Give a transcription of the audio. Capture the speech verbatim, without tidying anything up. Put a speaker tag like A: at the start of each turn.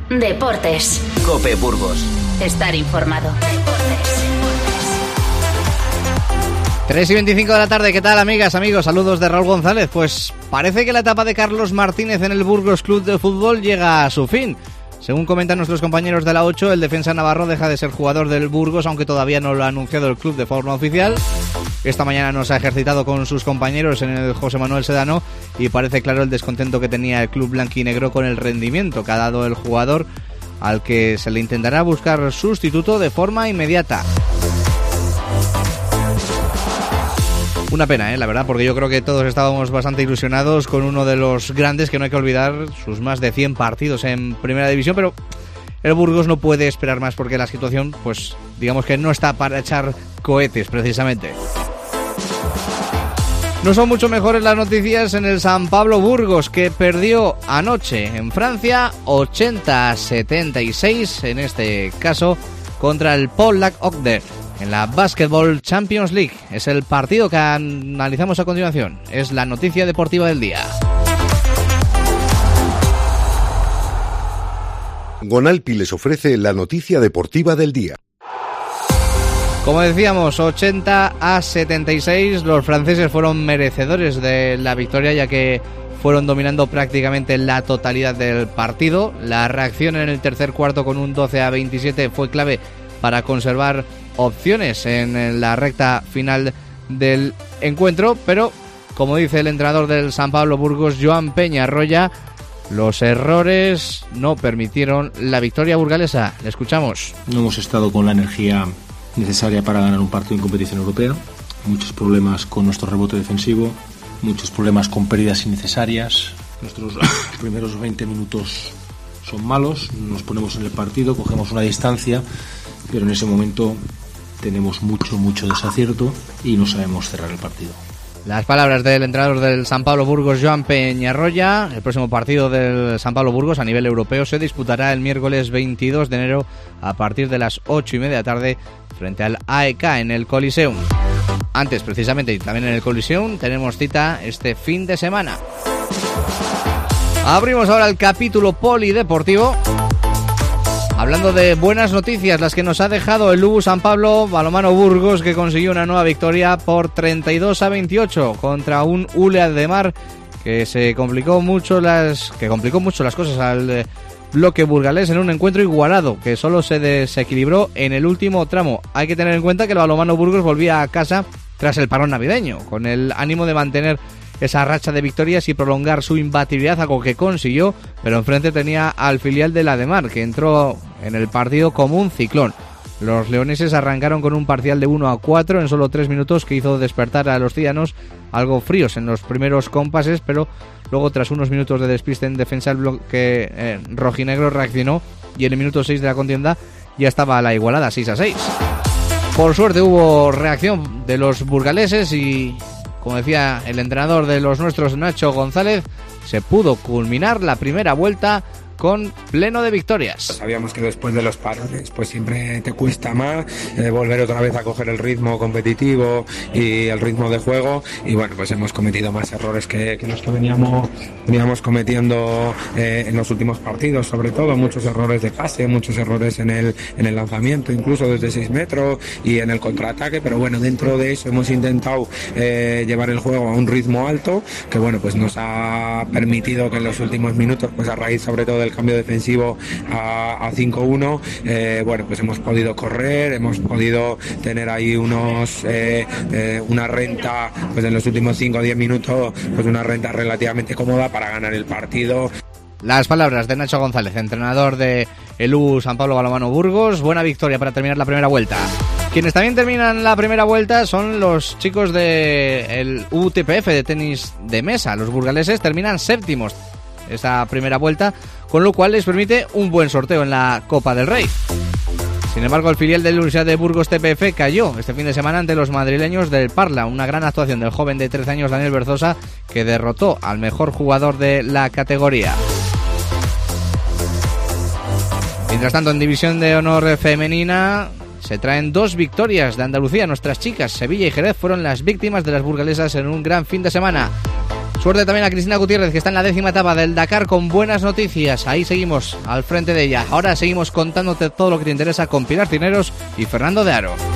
A: Deportes.
B: COPE Burgos.
A: Estar informado.
C: tres y veinticinco de la tarde, ¿qué tal, amigas, amigos? Saludos de Raúl González. Pues parece que la etapa de Carlos Martínez en el Burgos Club de Fútbol llega a su fin. Según comentan nuestros compañeros de la ocho, el defensa navarro deja de ser jugador del Burgos, aunque todavía no lo ha anunciado el club de forma oficial. Esta mañana nos ha ejercitado con sus compañeros en el José Manuel Sedano y parece claro el descontento que tenía el club blanquinegro con el rendimiento que ha dado el jugador, al que se le intentará buscar sustituto de forma inmediata. Una pena, ¿eh? La verdad, porque yo creo que todos estábamos bastante ilusionados con uno de los grandes, que no hay que olvidar sus más de cien partidos en Primera División, pero el Burgos no puede esperar más porque la situación, pues digamos que no está para echar cohetes precisamente. No son mucho mejores las noticias en el San Pablo Burgos, que perdió anoche en Francia ochenta a setenta y seis, en este caso contra el Pollack Ogden en la Basketball Champions League. Es el partido que analizamos a continuación. Es la noticia deportiva del día.
D: Gonalpi les ofrece la noticia deportiva del día.
C: Como decíamos, ochenta a setenta y seis, los franceses fueron merecedores de la victoria, ya que fueron dominando prácticamente la totalidad del partido. La reacción en el tercer cuarto con un doce a veintisiete fue clave para conservar opciones en la recta final del encuentro, pero como dice el entrenador del San Pablo Burgos, Joan Peñarroya, los errores no permitieron la victoria burgalesa. Le escuchamos.
E: No hemos estado con la energía necesaria para ganar un partido en competición europea. Muchos problemas con nuestro rebote defensivo, muchos problemas con pérdidas innecesarias. Nuestros primeros veinte minutos son malos, nos ponemos en el partido, cogemos una distancia, pero en ese momento tenemos mucho, mucho desacierto y no sabemos cerrar el partido.
C: Las palabras del entrenador del San Pablo Burgos, Joan Peñarroya. El próximo partido del San Pablo Burgos a nivel europeo se disputará el miércoles veintidós de enero a partir de las ocho y media de la tarde frente al A E K en el Coliseum. Antes, precisamente, y también en el Coliseum, tenemos cita este fin de semana. Abrimos ahora el capítulo polideportivo, hablando de buenas noticias, las que nos ha dejado el U B U San Pablo Balonmano Burgos, que consiguió una nueva victoria por treinta y dos a veintiocho contra un Ulea de Mar que se complicó mucho las que complicó mucho las cosas al bloque burgalés en un encuentro igualado que solo se desequilibró en el último tramo. Hay que tener en cuenta que el Balonmano Burgos volvía a casa tras el parón navideño, con el ánimo de mantener esa racha de victorias y prolongar su imbatibilidad, algo que consiguió, pero enfrente tenía al filial de la de Mar, que entró en el partido como un ciclón. Los leoneses arrancaron con un parcial de uno a cuatro en solo tres minutos, que hizo despertar a los ciudadanos algo fríos en los primeros compases, pero luego, tras unos minutos de despiste en defensa, el bloque eh, rojinegro reaccionó y en el minuto seis de la contienda ya estaba a la igualada, seis a seis. Por suerte hubo reacción de los burgaleses y, como decía el entrenador de los nuestros, Nacho González, se pudo culminar la primera vuelta con pleno de victorias.
F: Sabíamos que después de los parones pues siempre te cuesta más eh, volver otra vez a coger el ritmo competitivo y el ritmo de juego, y bueno, pues hemos cometido más errores que, que los que veníamos, veníamos cometiendo eh, en los últimos partidos, sobre todo muchos errores de pase, muchos errores en el, en el lanzamiento, incluso desde seis metros y en el contraataque, pero bueno, dentro de eso hemos intentado eh, llevar el juego a un ritmo alto, que bueno, pues nos ha permitido que en los últimos minutos, pues a raíz sobre todo del cambio defensivo a, a cinco uno, eh, bueno, pues hemos podido correr, hemos podido tener ahí unos eh, eh, una renta, pues en los últimos cinco o diez minutos, pues una renta relativamente cómoda para ganar el partido.
C: Las palabras de Nacho González, entrenador de el U B U San Pablo Balonmano Burgos. Buena victoria para terminar la primera vuelta. Quienes también terminan la primera vuelta son los chicos del U T P F de tenis de mesa. Los burgaleses terminan séptimos esta primera vuelta, con lo cual les permite un buen sorteo en la Copa del Rey. Sin embargo, el filial de la Universidad de Burgos T P F cayó este fin de semana ante los madrileños del Parla. Una gran actuación del joven de trece años, Daniel Berzosa, que derrotó al mejor jugador de la categoría. Mientras tanto, en División de Honor Femenina se traen dos victorias de Andalucía. Nuestras chicas, Sevilla y Jerez, fueron las víctimas de las burgalesas en un gran fin de semana. Suerte también a Cristina Gutiérrez, que está en la décima etapa del Dakar con buenas noticias. Ahí seguimos al frente de ella. Ahora seguimos contándote todo lo que te interesa con Pilar Cineros y Fernando de Aro.